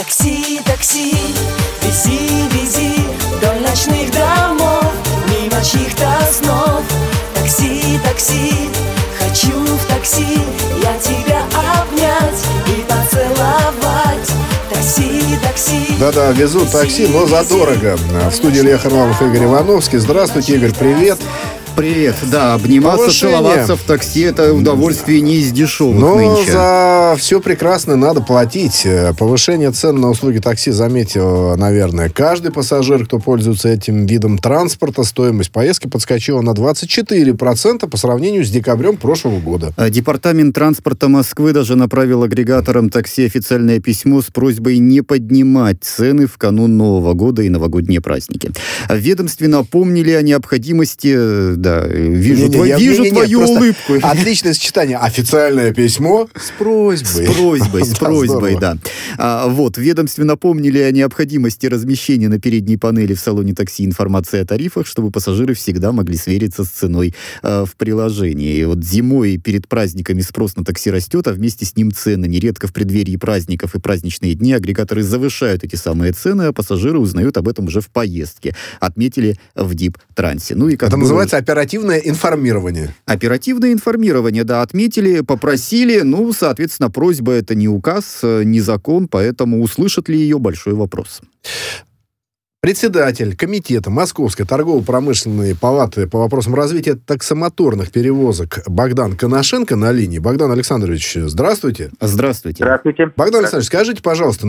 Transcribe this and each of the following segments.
Такси, такси, вези, вези вдоль ночных домов, мимо чьих-то снов. Такси, такси, хочу в такси я тебя обнять и поцеловать. Такси, такси. Да-да, везут такси, но задорого. В студии Илья Харламов и Игорь Ивановский. Здравствуйте, Игорь, привет. Привет. Да, обниматься, целоваться в такси — это удовольствие не из дешевых нынче. Но за все прекрасное надо платить. Повышение цен на услуги такси заметил, наверное, каждый пассажир, кто пользуется этим видом транспорта. Стоимость поездки подскочила на 24% по сравнению с декабрем прошлого года. Департамент транспорта Москвы даже направил агрегаторам такси официальное письмо с просьбой не поднимать цены в канун Нового года и новогодние праздники. В ведомстве напомнили о необходимости... Да, вижу твою улыбку. Отличное сочетание. Официальное письмо с просьбой. С просьбой, да. В ведомстве напомнили о необходимости размещения на передней панели в салоне такси информации о тарифах, чтобы пассажиры всегда могли свериться с ценой в приложении. И вот зимой перед праздниками спрос на такси растет, а вместе с ним цены. Нередко в преддверии праздников и праздничные дни агрегаторы завышают эти самые цены, а пассажиры узнают об этом уже в поездке. Отметили в Дип-трансе. Это называется оперативное информирование. Оперативное информирование, да, отметили, попросили. Соответственно, просьба — это не указ, не закон, поэтому услышат ли ее — большой вопрос. Председатель комитета Московской торгово-промышленной палаты по вопросам развития таксомоторных перевозок Богдан Коношенко на линии. Богдан Александрович, здравствуйте. Здравствуйте. Здравствуйте. Богдан Александрович, скажите, пожалуйста,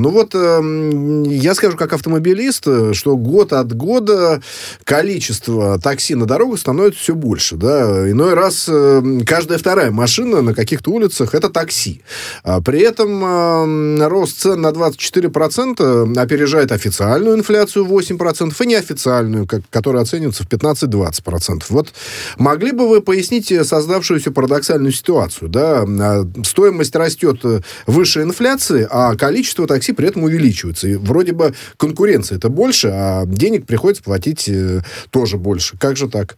я скажу как автомобилист, что год от года количество такси на дорогах становится все больше, да. Иной раз каждая вторая машина на каких-то улицах — это такси. При этом рост цен на 24% опережает официальную инфляцию 8%, и неофициальную, которая оценивается в 15-20%. Вот могли бы вы пояснить создавшуюся парадоксальную ситуацию? Да? Стоимость растет выше инфляции, а количество такси при этом увеличивается. И вроде бы конкуренция это больше, а денег приходится платить тоже больше. Как же так?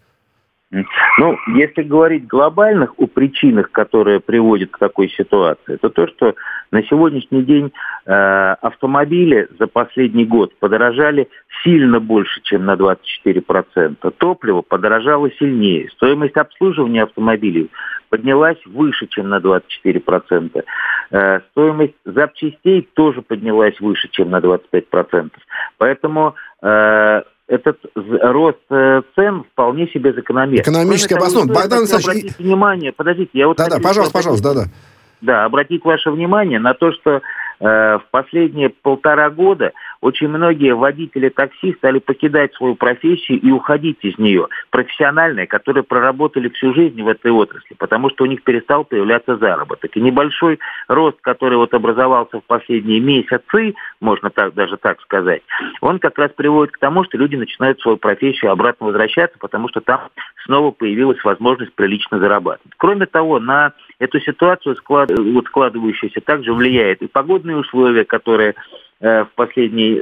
Если говорить глобальных о причинах, которые приводят к такой ситуации, это то, что на сегодняшний день автомобили за последний год подорожали сильно больше, чем на 24%. Топливо подорожало сильнее. Стоимость обслуживания автомобилей поднялась выше, чем на 24%. Стоимость запчастей тоже поднялась выше, чем на 25%. Поэтому... этот рост цен вполне себе закономерен. Экономически обоснован. Богдан Александрович... Обратите внимание, подождите, я вот... Да, пожалуйста, да. Да, обратить ваше внимание на то, что в последние 1,5 года очень многие водители такси стали покидать свою профессию и уходить из нее. Профессиональные, которые проработали всю жизнь в этой отрасли, потому что у них перестал появляться заработок. И небольшой рост, который образовался в последние месяцы, можно даже так сказать, он как раз приводит к тому, что люди начинают в свою профессию обратно возвращаться, потому что там снова появилась возможность прилично зарабатывать. Кроме того, на эту ситуацию складывающуюся также влияет и погодные условия, которые в последние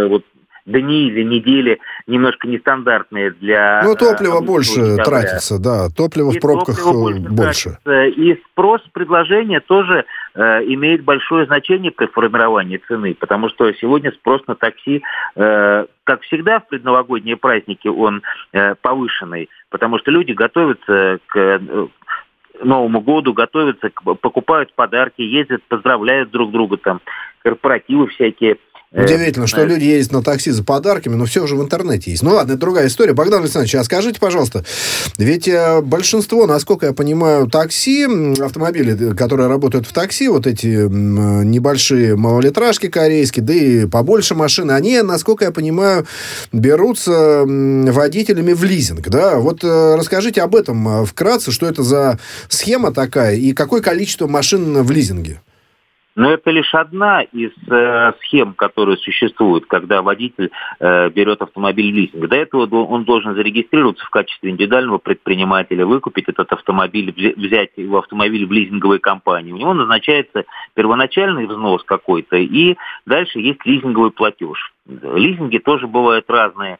дни или недели немножко нестандартные для... топливо больше тратится, да, топливо в пробках больше. И спрос-предложение тоже имеет большое значение при формировании цены, потому что сегодня спрос на такси, как всегда в предновогодние праздники, он повышенный, потому что люди готовятся к Новому году, готовятся, покупают подарки, ездят, поздравляют друг друга, там, корпоративы всякие. Удивительно, что люди ездят на такси за подарками, но все уже в интернете есть. Это другая история. Богдан Александрович, а скажите, пожалуйста, ведь большинство, насколько я понимаю, такси, автомобили, которые работают в такси, вот эти небольшие малолитражки корейские, да и побольше машины, они, насколько я понимаю, берутся водителями в лизинг, да? Расскажите об этом вкратце, что это за схема такая и какое количество машин в лизинге? Но это лишь одна из схем, которые существуют, когда водитель берет автомобиль в лизинг. До этого он должен зарегистрироваться в качестве индивидуального предпринимателя, выкупить этот автомобиль, взять его автомобиль в лизинговой компании. У него назначается первоначальный взнос какой-то, и дальше есть лизинговый платеж. Лизинги тоже бывают разные.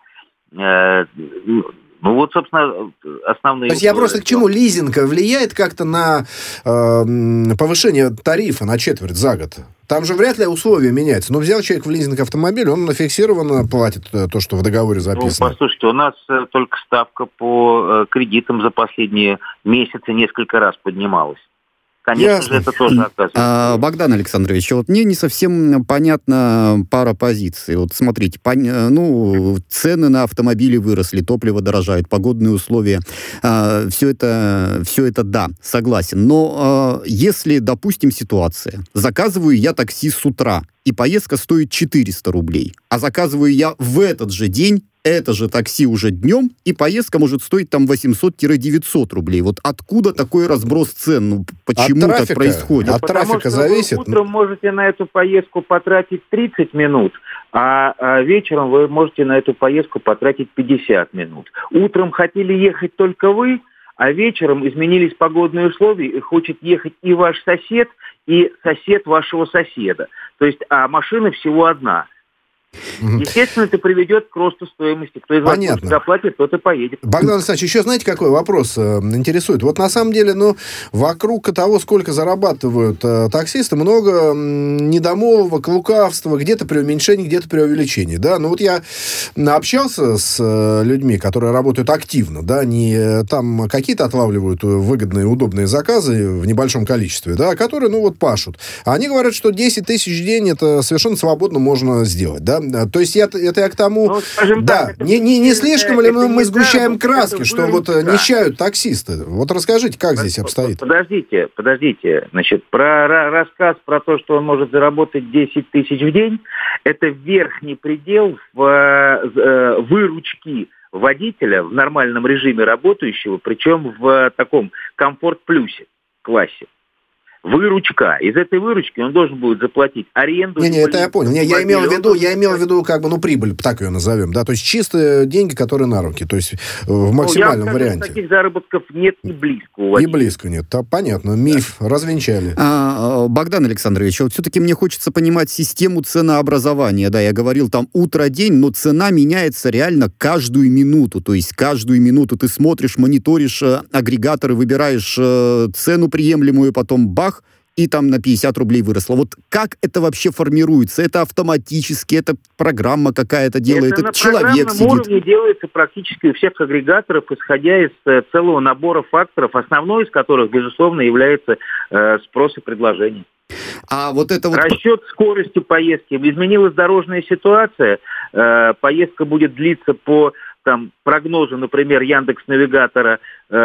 Собственно, основные... То есть я просто к чему? Лизинг влияет как-то на повышение тарифа на четверть за год? Там же вряд ли условия меняются. Но взял человек в лизинг автомобиль, он фиксированно платит то, что в договоре записано. Ну, послушайте, у нас только ставка по кредитам за последние месяцы несколько раз поднималась. Конечно же, это тоже оказывается. Богдан Александрович, вот мне не совсем понятна пара позиций. Вот смотрите, цены на автомобили выросли, топливо дорожает, погодные условия. Все это да, согласен. Но если, допустим, ситуация, заказываю я такси с утра, и поездка стоит 400 рублей, а заказываю я в этот же день это же такси уже днем, и поездка может стоить там 800-900 рублей. Вот откуда такой разброс цен? Ну, почему так происходит? От трафика зависит. Вы утром можете на эту поездку потратить 30 минут, а вечером вы можете на эту поездку потратить 50 минут. Утром хотели ехать только вы, а вечером изменились погодные условия, и хочет ехать и ваш сосед, и сосед вашего соседа. То есть, а машина всего одна. Естественно, это приведет к росту стоимости. Кто из вас больше заплатит, тот и поедет. Богдан Александрович, еще знаете, какой вопрос интересует? Вот на самом деле, вокруг того, сколько зарабатывают таксисты, много недомолвок, лукавства, где-то преуменьшение, где-то преувеличение. Да? Вот я общался с людьми, которые работают активно, да, не там какие-то отлавливают выгодные, удобные заказы в небольшом количестве, да, которые, пашут. А они говорят, что 10 тысяч в день это совершенно свободно можно сделать, да. То есть это я к тому... так, не слишком ли мы сгущаем краски, что нищают таксисты? Вот расскажите, как здесь обстоит? Подождите. Значит, про рассказ про то, что он может заработать 10 тысяч в день, это верхний предел выручки водителя в нормальном режиме работающего, причем в таком комфорт-плюсе классе. Выручка. Из этой выручки он должен будет заплатить аренду. Это я понял. Я имел в виду прибыль, так ее назовем, да, то есть чистые деньги, которые на руки, то есть в максимальном варианте. Таких заработков нет и близко у водителя. И близко нет, понятно, миф развенчали. Богдан Александрович, вот все-таки мне хочется понимать систему ценообразования, да, я говорил, там утро-день, но цена меняется реально каждую минуту, то есть каждую минуту ты смотришь, мониторишь агрегаторы, выбираешь цену приемлемую, потом бах, и там на 50 рублей выросло. Вот как это вообще формируется? Это автоматически, это программа какая-то делает, это человек сидит? На программном уровне делается практически у всех агрегаторов, исходя из целого набора факторов, основной из которых, безусловно, является спрос и предложение. Расчет скорости поездки. Изменилась дорожная ситуация, поездка будет длиться по прогнозу, например, Яндекс.Навигатора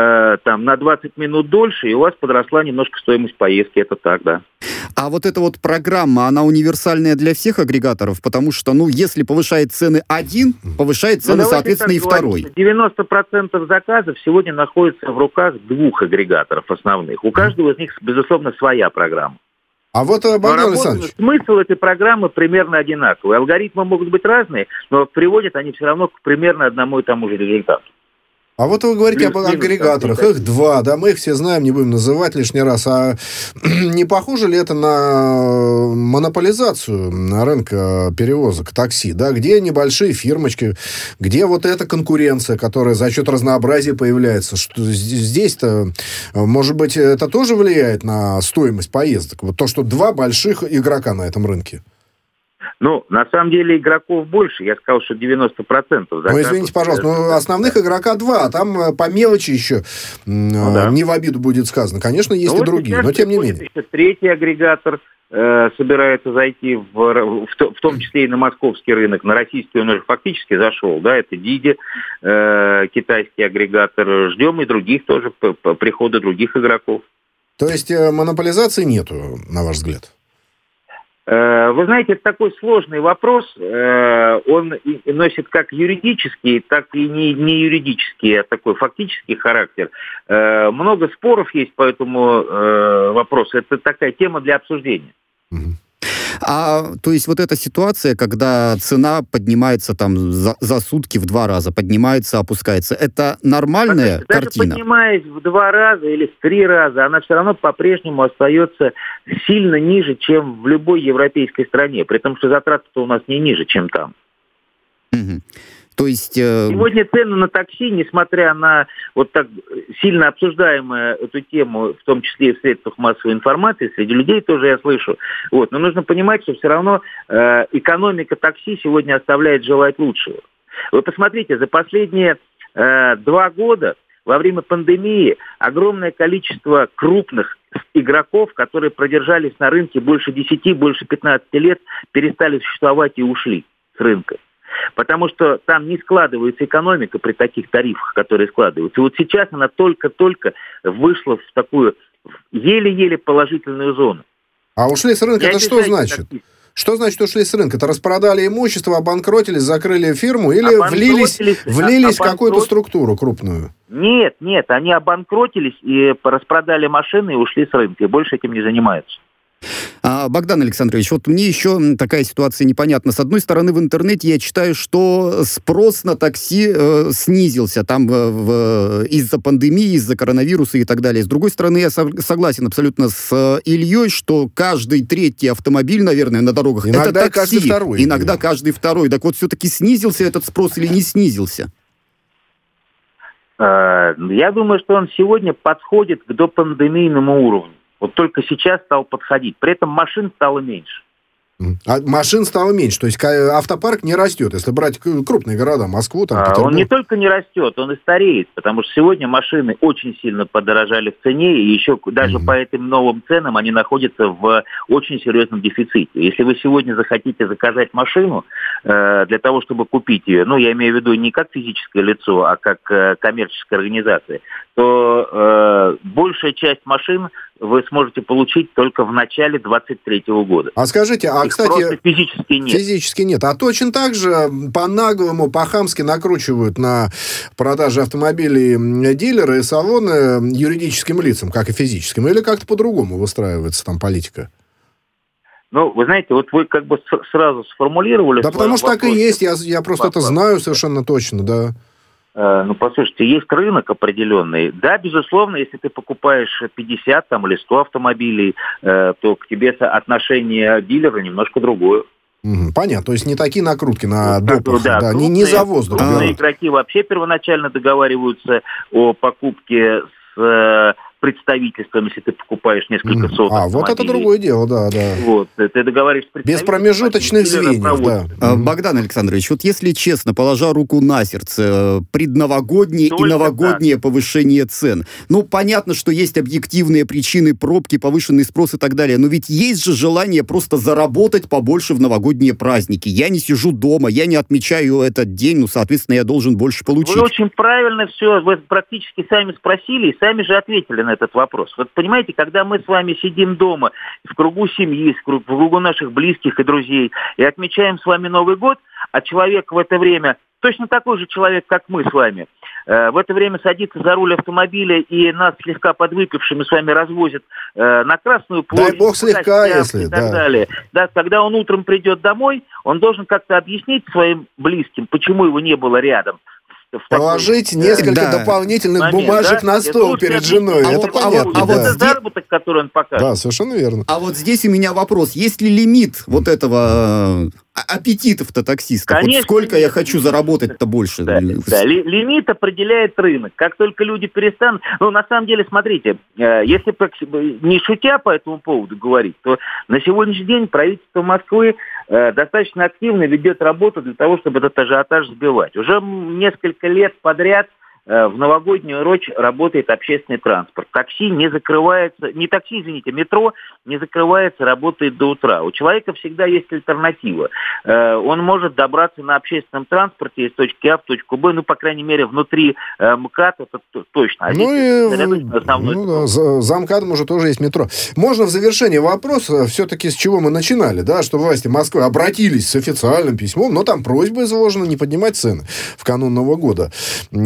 на 20 минут дольше, и у вас подросла немножко стоимость поездки. Это так, да. А вот эта вот программа, она универсальная для всех агрегаторов? Потому что, если повышает цены один, повышает цены, соответственно, и второй. 90% заказов сегодня находится в руках двух агрегаторов основных. У каждого из них, безусловно, своя программа. А вот, Богдан Александрович... Смысл этой программы примерно одинаковый. Алгоритмы могут быть разные, но приводят они все равно к примерно одному и тому же результату. А вот вы говорите об агрегаторах, их два, да, мы их все знаем, не будем называть лишний раз, а не похоже ли это на монополизацию рынка перевозок такси, да, где небольшие фирмочки, где вот эта конкуренция, которая за счет разнообразия появляется, что здесь-то, может быть, это тоже влияет на стоимость поездок, вот то, что два больших игрока на этом рынке? На самом деле игроков больше. Я сказал, что 90%. Извините, пожалуйста, основных игрока два, а там по мелочи еще не в обиду будет сказано. Конечно, есть и другие, но тем не менее. Еще третий агрегатор собирается зайти, в том числе и на московский рынок. На российский он уже фактически зашел. Да, это Диди, китайский агрегатор. Ждем и других тоже, прихода других игроков. То есть монополизации нету, на ваш взгляд? Вы знаете, это такой сложный вопрос. Он носит как юридический, так и не юридический, а такой фактический характер. Много споров есть по этому вопросу. Это такая тема для обсуждения. То есть вот эта ситуация, когда цена поднимается за сутки в 2 раза, поднимается, опускается, это нормальная картина? Даже поднимаясь в 2 раза или в 3 раза, она все равно по-прежнему остается сильно ниже, чем в любой европейской стране, при том, что затраты-то у нас не ниже, чем там. Угу. То есть... Сегодня цены на такси, несмотря на вот так сильно обсуждаемую эту тему, в том числе и в средствах массовой информации, среди людей тоже я слышу. Вот. Но нужно понимать, что все равно экономика такси сегодня оставляет желать лучшего. Вы посмотрите, за последние 2 года во время пандемии огромное количество крупных игроков, которые продержались на рынке больше 10, больше 15 лет, перестали существовать и ушли с рынка. Потому что там не складывается экономика при таких тарифах, которые складываются. И вот сейчас она только-только вышла в такую еле-еле положительную зону. А ушли с рынка, это что значит? Что значит ушли с рынка? Это распродали имущество, обанкротились, закрыли фирму или влились в какую-то структуру крупную? Нет, они обанкротились и распродали машины и ушли с рынка, и больше этим не занимаются. Богдан Александрович, вот мне еще такая ситуация непонятна. С одной стороны, в интернете я читаю, что спрос на такси снизился там из-за пандемии, из-за коронавируса и так далее. С другой стороны, я согласен абсолютно с Ильей, что каждый 3-й автомобиль, наверное, на дорогах иногда это такси. Каждый второй. Иногда каждый второй. Так вот, все-таки снизился этот спрос или не снизился? Я думаю, что он сегодня подходит к допандемийному уровню. Вот только сейчас стал подходить. При этом машин стало меньше. А машин стало меньше. То есть автопарк не растет. Если брать крупные города, Москву, там, Петербург. Он не только не растет, он и стареет. Потому что сегодня машины очень сильно подорожали в цене. И еще даже по этим новым ценам они находятся в очень серьезном дефиците. Если вы сегодня захотите заказать машину для того, чтобы купить ее, ну, я имею в виду не как физическое лицо, а как коммерческая организация, то большая часть машин вы сможете получить только в начале 2023 года. А скажите, кстати... Просто физически нет. Физически нет. А точно так же по-наглому, по-хамски накручивают на продаже автомобилей дилеры и салоны юридическим лицам, как и физическим? Или как-то по-другому выстраивается там политика? Ну, вы знаете, вот вы как бы сразу сформулировали... Да потому что так и есть. Я просто это знаю совершенно точно, да. Ну, послушайте, есть рынок определенный. Да, безусловно, если ты покупаешь 50 там, или 100 автомобилей, то к тебе отношение дилера немножко другое. Понятно, то есть не такие накрутки на допах, да, не за воздух. Крупные игроки вообще первоначально договариваются о покупке с представительством, если ты покупаешь несколько сот автомобилей. Вот это другое дело, да. Вот, ты договариваешься с представителем. Без промежуточных звеньев, да. Богдан Александрович, вот если честно, положа руку на сердце, предновогоднее и новогоднее повышение цен. Ну, понятно, что есть объективные причины, пробки, повышенный спрос и так далее, но ведь есть же желание просто заработать побольше в новогодние праздники. Я не сижу дома, я не отмечаю этот день, ну, соответственно, я должен больше получить. Вы очень правильно все, вы практически сами спросили и сами же ответили на этот вопрос. Вот понимаете, когда мы с вами сидим дома, в кругу семьи, в кругу наших близких и друзей, и отмечаем с вами Новый год, а человек в это время, точно такой же человек, как мы с вами, в это время садится за руль автомобиля и нас слегка подвыпившими с вами развозят на Красную площадь. Дай бог слегка, если, и так далее. Да, когда он утром придет домой, он должен как-то объяснить своим близким, почему его не было рядом. Положить несколько дополнительных бумажек на стол перед женой. Это понятно. А вот заработок, который он покажет. Да, совершенно верно. А вот здесь у меня вопрос. Есть ли лимит вот этого аппетитов-то таксистов? Конечно, вот сколько я хочу заработать-то больше? Да. Лимит определяет рынок. Как только люди перестанут... Ну, на самом деле, смотрите, если не шутя по этому поводу говорить, то на сегодняшний день правительство Москвы достаточно активно ведет работу для того, чтобы этот ажиотаж сбивать. Уже несколько лет подряд в новогоднюю ночь работает общественный транспорт. Такси не закрывается, метро не закрывается, работает до утра. У человека всегда есть альтернатива. Он может добраться на общественном транспорте из точки А в точку Б, ну, по крайней мере, внутри МКАД, это точно. А за МКАДом уже тоже есть метро. Можно в завершение вопроса, все-таки с чего мы начинали, да, что власти Москвы обратились с официальным письмом, но там просьба изложена не поднимать цены в канун Нового года. Агрегат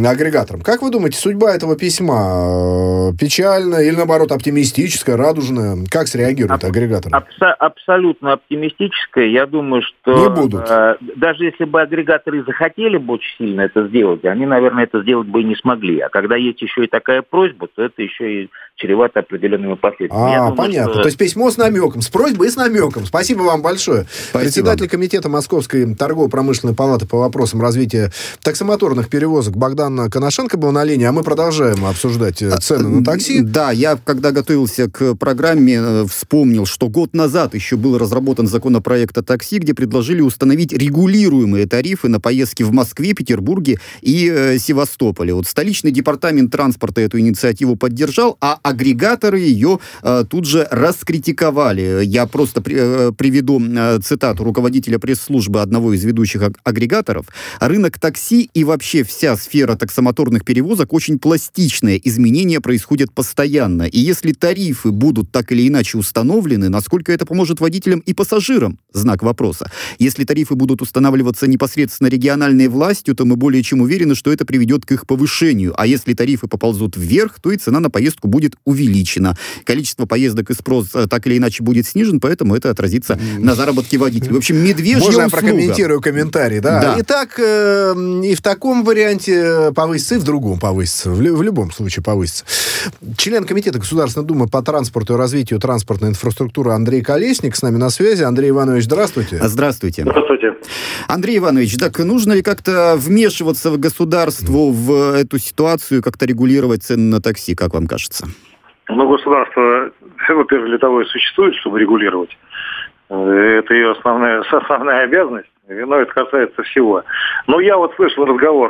агрегаторам. Как вы думаете, судьба этого письма печальная или, наоборот, оптимистическая, радужная? Как среагируют агрегаторы? Абсолютно оптимистическая. Я думаю, что не будут. Даже если бы агрегаторы захотели бы очень сильно это сделать, они, наверное, это сделать бы и не смогли. А когда есть еще и такая просьба, то это еще и чревато определенными последствиями. Понятно. Что... То есть письмо с намеком, с просьбой и с намеком. Спасибо вам большое. Спасибо. Председатель комитета Московской торгово-промышленной палаты по вопросам развития таксомоторных перевозок Богдан Коношенко был на линии, а мы продолжаем обсуждать цены на такси. Да, я, когда готовился к программе, вспомнил, что год назад еще был разработан законопроект о такси, где предложили установить регулируемые тарифы на поездки в Москве, Петербурге и Севастополе. Вот столичный департамент транспорта эту инициативу поддержал, а агрегаторы ее тут же раскритиковали. Я просто приведу цитату руководителя пресс-службы одного из ведущих агрегаторов. Рынок такси и вообще вся сфера таксомоторных перевозок очень пластичная. Изменения происходят постоянно. И если тарифы будут так или иначе установлены, насколько это поможет водителям и пассажирам? Знак вопроса. Если тарифы будут устанавливаться непосредственно региональной властью, то мы более чем уверены, что это приведет к их повышению. А если тарифы поползут вверх, то и цена на поездку будет увеличена. Количество поездок и спрос так или иначе будет снижен, поэтому это отразится на заработке водителей. В общем, медвежья услуга. Можно я прокомментирую комментарий, да? Да. Итак, и в таком варианте повысится, и в другом повысится. В любом случае повысится. Член комитета Государственной Думы по транспорту и развитию транспортной инфраструктуры Андрей Колесник с нами на связи. Андрей Иванович, здравствуйте. Здравствуйте. Здравствуйте. Андрей Иванович, так нужно ли как-то вмешиваться в государству в эту ситуацию, как-то регулировать цены на такси, как вам кажется? Ну, государство, во-первых, для того и существует, чтобы регулировать. Это ее основная обязанность. Но это касается всего. Но я вот слышал разговор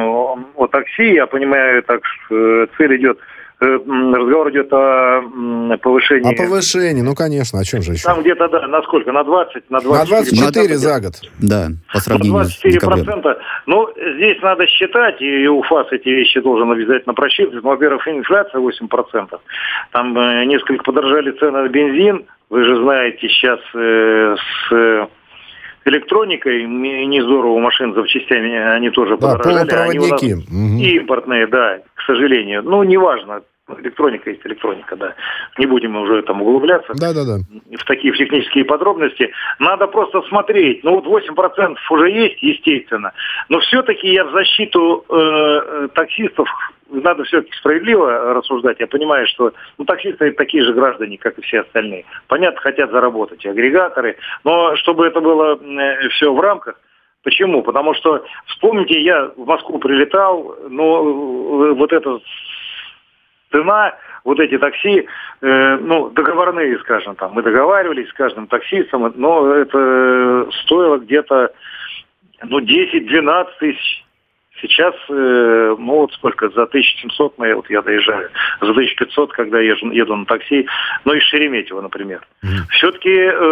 о такси, я понимаю, так цель идет, разговор идет о повышении. О повышении, ну, конечно, о чем же еще? Там где-то, да, на сколько? На 20? На 24 за год. Да, по сравнению с декабрем. 24%. Ну, здесь надо считать, и УФАС эти вещи должен обязательно просчитывать. Ну, во-первых, инфляция 8%. Там несколько подорожали цены на бензин. Вы же знаете, сейчас с электроникой не здорово, машин запчастями, они тоже подорожали. Полупроводники. И импортные, да, к сожалению. Ну, неважно. Электроника есть электроника, да. Не будем уже там углубляться в такие технические подробности. Надо просто смотреть. Ну, вот 8% уже есть, естественно. Но все-таки я в защиту таксистов, надо все-таки справедливо рассуждать. Я понимаю, что таксисты такие же граждане, как и все остальные. Понятно, хотят заработать и агрегаторы. Но чтобы это было все в рамках. Почему? Потому что, вспомните, я в Москву прилетал, но вот эта цена, вот эти такси, договорные, скажем, там, мы договаривались с каждым таксистом, но это стоило где-то, 10-12 тысяч. Сейчас, сколько, за 1700 я доезжаю, за 1500, когда еду на такси, из Шереметьево, например. Все-таки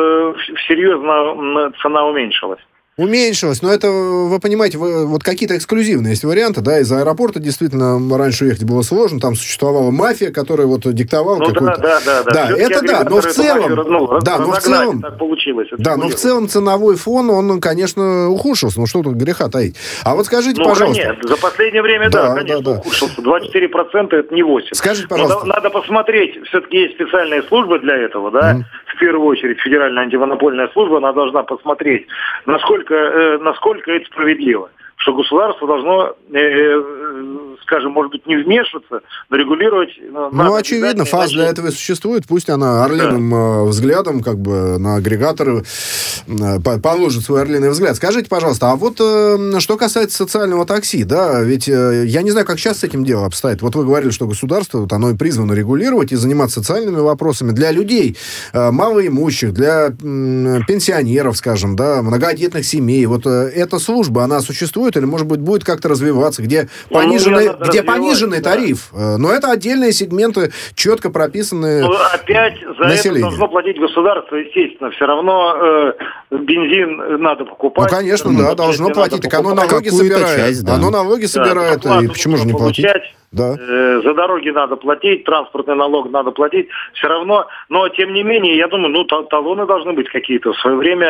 серьезно цена уменьшилась. Уменьшилось, но это, вы понимаете, вот какие-то эксклюзивные есть варианты, да, из аэропорта действительно раньше уехать было сложно, там существовала мафия, которая вот диктовала какую-то... Да, это да, но в целом... Так получилось. Да, но в целом ценовой фон, он, конечно, ухудшился, ну что тут греха таить. А вот скажите, пожалуйста... Нет, за последнее время, конечно, ухудшился. 24% это не 8%. Скажите, пожалуйста... Надо посмотреть, все-таки есть специальные службы для этого, да, в первую очередь Федеральная антимонопольная служба, она должна посмотреть, насколько это справедливо, что государство должно, скажем, может быть, не вмешиваться, но регулировать... очевидно, ФАС для этого и существует, пусть она орлиным взглядом, как бы, на агрегаторы положит свой орлиный взгляд. Скажите, пожалуйста, а вот что касается социального такси, да, ведь я не знаю, как сейчас с этим дело обстоит. Вот вы говорили, что государство, вот оно и призвано регулировать и заниматься социальными вопросами для людей малоимущих, для пенсионеров, скажем, да, многодетных семей. Вот эта служба, она существует или, может быть, будет как-то развиваться, где пониженный тариф. Но это отдельные сегменты, четко прописанные. Опять за это должно платить государство, естественно. Все равно бензин надо покупать. Ну, конечно, да, должно платить. Так оно налоги собирает. Часть, да. Оно налоги собирает, и почему же не платить? Да. За дороги надо платить, транспортный налог надо платить. Все равно, но тем не менее, я думаю, талоны должны быть какие-то. В свое время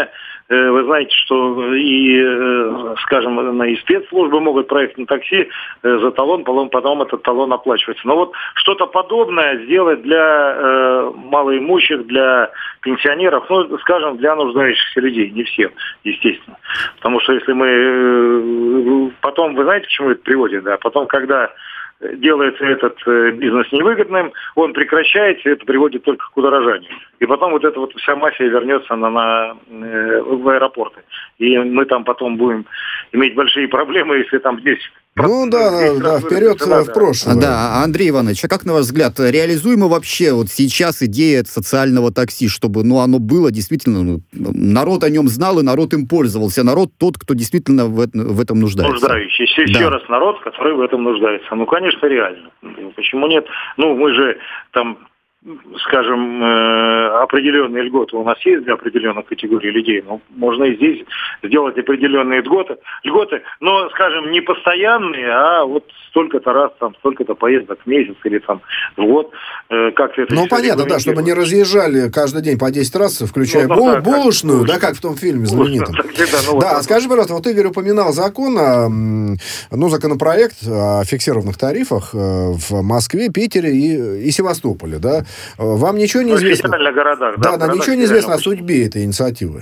вы знаете, что и, скажем, и спецслужбы могут проехать на такси за талон, потом этот талон оплачивается. Но вот что-то подобное сделать для малоимущих, для пенсионеров, ну, скажем, для нуждающихся людей, не всем, естественно. Потому что если мы... Потом, вы знаете, к чему это приводит, да? Потом, когда делается этот бизнес невыгодным, он прекращается, и это приводит только к удорожанию. И потом вот эта вот вся мафия вернется в аэропорты. И мы там потом будем иметь большие проблемы, если там здесь... Ну да, вперед в прошлое. Да, Андрей Иванович, а как, на ваш взгляд, реализуема вообще вот сейчас идея социального такси, чтобы, оно было действительно, народ о нем знал, и народ им пользовался, народ тот, кто действительно в этом нуждается? Нуждающийся. Еще раз, народ, который в этом нуждается. Ну, конечно, реально. Почему нет? Мы же там... скажем, определенные льготы у нас есть для определенных категорий людей. Можно и здесь сделать определенные льготы, но, скажем, не постоянные, а вот столько-то раз, столько-то поездок в месяц или в год. Как это понятно, да, чтобы не разъезжали каждый день по 10 раз, включая булочную, да, как в том фильме знаменитом. Да, скажи, пожалуйста, вот Игорь упоминал законопроект о фиксированных тарифах в Москве, Питере и Севастополе, да? Вам ничего не известно? В федеральных городах, да, ничего не известно о судьбе этой инициативы?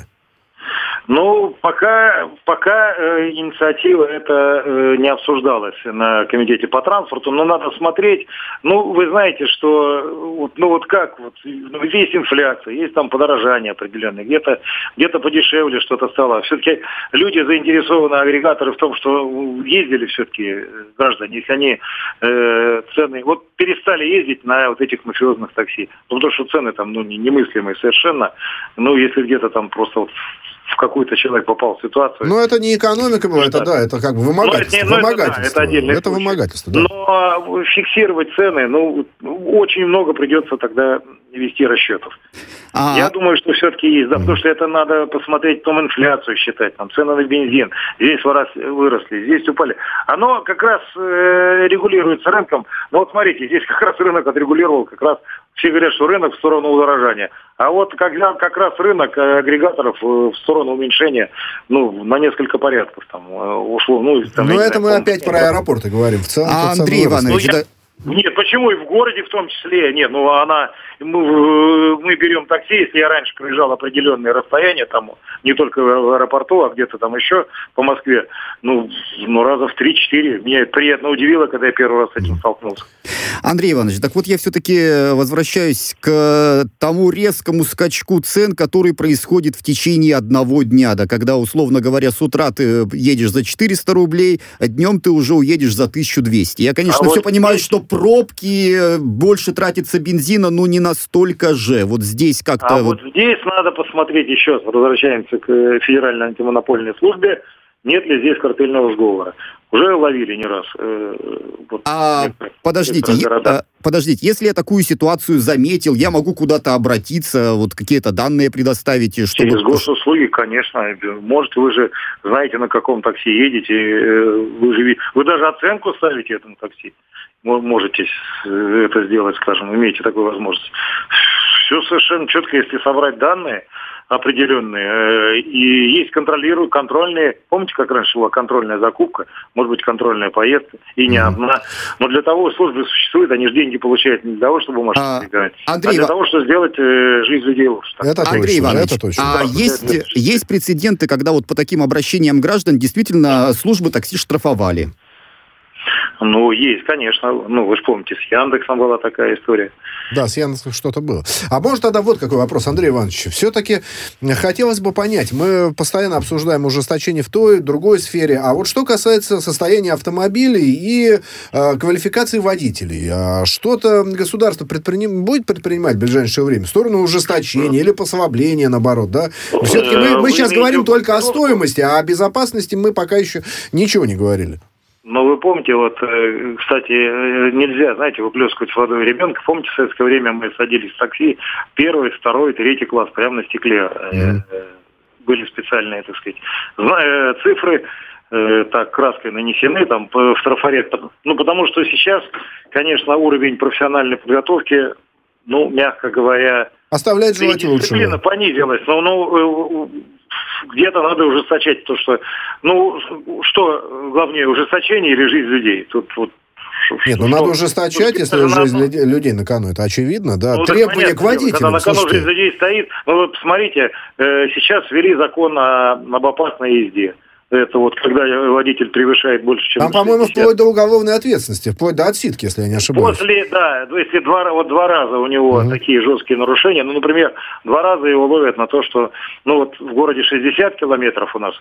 Пока инициатива эта не обсуждалась на комитете по транспорту, но надо смотреть. Вы знаете, что есть инфляция, есть там подорожание определенное, где-то подешевле что-то стало. Все-таки люди заинтересованы, агрегаторы, в том, что ездили все-таки граждане, если они цены... перестали ездить на вот этих мафиозных такси, потому что цены там немыслимые совершенно. Если где-то там просто в какой-то человек попал в ситуацию. Это не экономика была, это как бы вымогательство. Это отдельное. Это вымогательство, да. Но фиксировать цены, очень много придется тогда вести расчетов. Я думаю, что все-таки есть, да, потому что это надо посмотреть, потом инфляцию считать, цены на бензин, здесь выросли, здесь упали. Оно как раз регулируется рынком. Смотрите, здесь как раз рынок отрегулировал, как раз все говорят, что рынок в сторону удорожания. А когда как раз рынок агрегаторов в сторону уменьшения, на несколько порядков ушло. Это мы опять про аэропорты говорим. В целом, Андрей Иванович, Нет, почему и в городе в том числе? Нет, мы берем такси, если я раньше проезжал определенные расстояния, не только в аэропорту, а где-то еще по Москве, раза в 3-4. Меня это приятно удивило, когда я первый раз с этим столкнулся. Андрей Иванович, так вот я все-таки возвращаюсь к тому резкому скачку цен, который происходит в течение одного дня, да, когда, условно говоря, с утра ты едешь за 400 рублей, а днем ты уже уедешь за 1200. Я, конечно, все понимаю, что пробки, больше тратится бензина, но не настолько же. Вот здесь как-то... Здесь надо посмотреть еще раз, возвращаемся к Федеральной антимонопольной службе, нет ли здесь картельного сговора. Уже ловили не раз. Подождите, если я такую ситуацию заметил, я могу куда-то обратиться, какие-то данные предоставить, чтобы... Через госуслуги, конечно. Можете, вы же знаете, на каком такси едете, вы даже оценку ставите этому такси. Можете это сделать, скажем, имеете такую возможность. Все совершенно четко, если собрать данные определенные, и есть контрольные, помните, как раньше была контрольная закупка, может быть, контрольная поездка, и не одна. Но для того службы существуют, они же деньги получают не для того, чтобы машину перегонять, а для того, чтобы сделать жизнь людей лучше. Андрей Иванович, есть прецеденты, когда по таким обращениям граждан действительно службы такси штрафовали? Есть, конечно. Вы же помните, с Яндексом была такая история. Да, с Яндексом что-то было. А может тогда какой вопрос, Андрей Иванович. Все-таки хотелось бы понять, мы постоянно обсуждаем ужесточение в той, другой сфере, а что касается состояния автомобилей и квалификации водителей, что-то государство будет предпринимать в ближайшее время в сторону ужесточения или послабления, наоборот, да? Все-таки мы сейчас говорим только о стоимости, а о безопасности мы пока еще ничего не говорили. Вы помните, кстати, нельзя, выплескивать водой ребенка. Помните, в советское время мы садились в такси, 1, 2, 3 класс, прямо на стекле. Были специальные, цифры, краской нанесены, в трафарет. Потому что сейчас, конечно, уровень профессиональной подготовки, мягко говоря... Оставляет желать лучшего. Дисциплина понизилась, где-то надо ужесточать, потому что, что главнее, ужесточение или жизнь людей? Тут вот. Нет, надо ужесточать, если жизнь людей на кону, это очевидно, да. Требования к водителям. Когда на кону жизнь людей стоит, вы посмотрите, сейчас ввели закон об опасной езде. Это вот когда водитель превышает больше, чем... Там, по-моему, вплоть до уголовной ответственности, вплоть до отсидки, если я не ошибаюсь. Если два раза у него такие жесткие нарушения, например, 2 раза его ловят на то, что, в городе 60 километров у нас,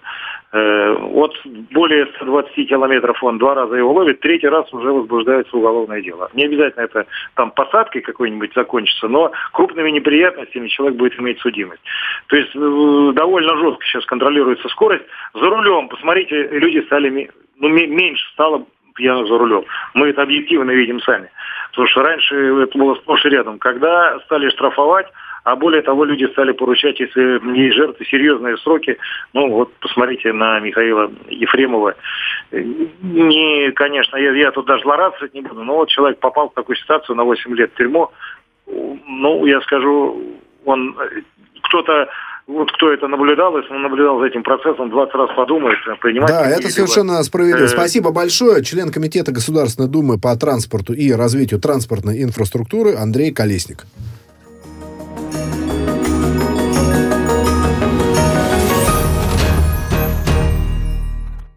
более 120 километров он 2 раза его ловит, 3-й раз уже возбуждается уголовное дело. Не обязательно это там посадкой какой-нибудь закончится, но крупными неприятностями человек будет иметь судимость. То есть довольно жестко сейчас контролируется скорость. За рулем, посмотрите, люди стали, меньше стало пьяных за рулем. Мы это объективно видим сами. Потому что раньше это было сплошь и рядом. Когда стали штрафовать, а более того, люди стали поручать, если есть жертвы, серьезные сроки. Посмотрите на Михаила Ефремова. Конечно, я тут даже злорадствовать не буду, но человек попал в такую ситуацию на 8 лет в тюрьму. Я скажу, кто это наблюдал, если он наблюдал за этим процессом, 20 раз подумает, принимать... Да, это совершенно справедливо. Спасибо большое. Член Комитета Государственной Думы по транспорту и развитию транспортной инфраструктуры Андрей Колесник.